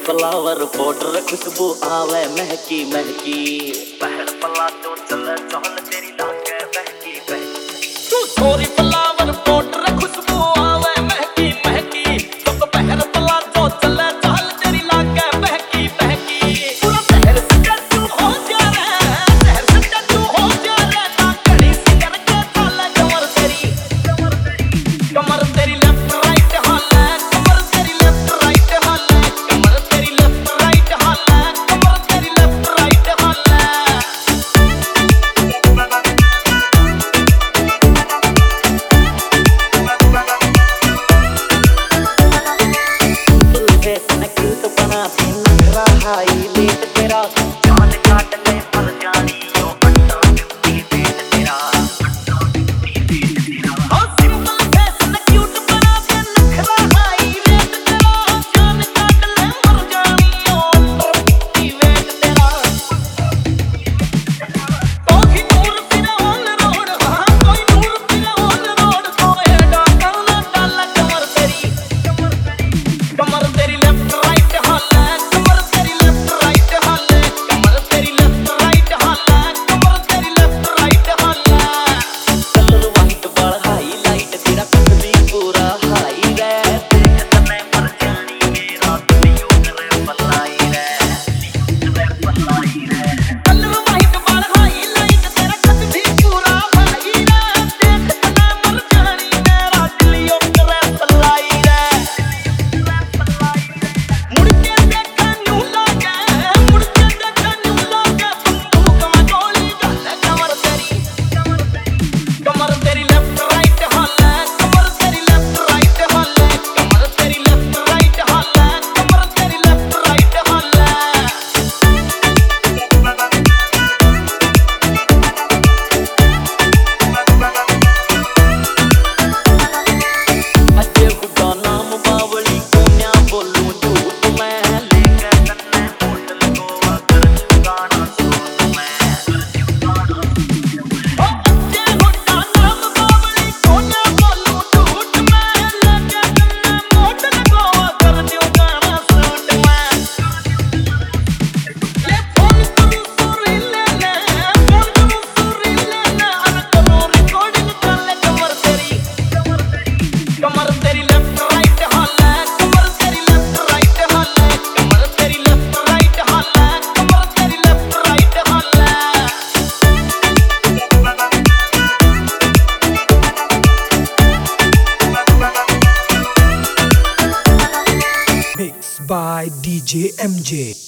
Flower powder खुशबू आवे महकी महकी। पहड़ पला तो चल चल तेरी लागे बहकी बहकी। तू छोरी फ्लावर पाउडर खुशबू आवे महकी महकी। तो पहड़ पला तो चल चल तेरी लागे बहकी बहकी। पूरा शहर से टट्टू हो जा रे, शहर से टट्टू हो जा रे। ना कड़ी सी करके चल कमर तेरी, कमर तेरी लेफ्ट राइट हाले, कमर तेरी लेफ्ट राइट हाले, कमर तेरी लेफ्ट राइट हाले, कमर तेरी लेफ्ट राइट हाले। तो बना दे नखरा हाईलाइट तेरा, जान काट ले पर जानी यो अंडा ड्यूटी पेट तेरा, अंडा ड्यूटी पेट तेरा। ओ सिंपल फेस न क्यूट बना दे नखरा हाईलाइट तेरा, जान काट ले पर जानी यो अंडा ड्यूटी पेट तेरा। कोई नूर फिर ऑन रोड, हां कोई नूर फिर ऑन रोड। कोई डाकर ना डाल कमर तेरी, कमर तेरी लेफ्ट राइट हाले, कमर तेरी लेफ्ट राइट हाले, कमर तेरी लेफ्ट राइट हाले, कमर तेरी लेफ्ट राइट हाले। कलर वाइट बाल हाईलाइट तेरा कद भी पूरा हाई रे। देख तने मर जानी मेरा दिलियो करे पलाई रे, दिलियो करे पलाई रे। कलर वाइट बाल हाईलाइट तेरा कद भी पूरा हाई रे। देख तने मर जानी मेरा दिलियो करे पलाई रे। मुड़ के देखा न्यू लागे, मुड़ के देखा न्यू लागे। बंदूक में गोली डाले कमर तेरी, कमर तेरी लेफ्ट राइट हाले, कमर तेरी लेफ्ट राइट हाले, कमर तेरी लेफ्ट राइट हाले, कमर तेरी लेफ्ट राइट हाले। अजे खुदा नाम बावली को न्या बोलूं झूठ मैं, लेके तन्ने होटल गोवा कर चुकाना सूट मैं, कर चुकाना सूट। ओ अजे खुदा नाम बावली को न्या बोलूं झूठ मैं, लेके तन्ने होटल गोवा कर चुकाना सूट मैं। ले फोन करूं सुरीले ने, फोन करूं सुरीले ने। अरे करो रिकॉर्डिंग कर ले कमर तेरी, कमर तेरी लेफ्ट राइट हाले, कमर तेरी लेफ्ट राइट हाले, कमर तेरी लेफ्ट राइट हाले, कमर तेरी लेफ्ट राइट हाले। Mixed by DJ MJ.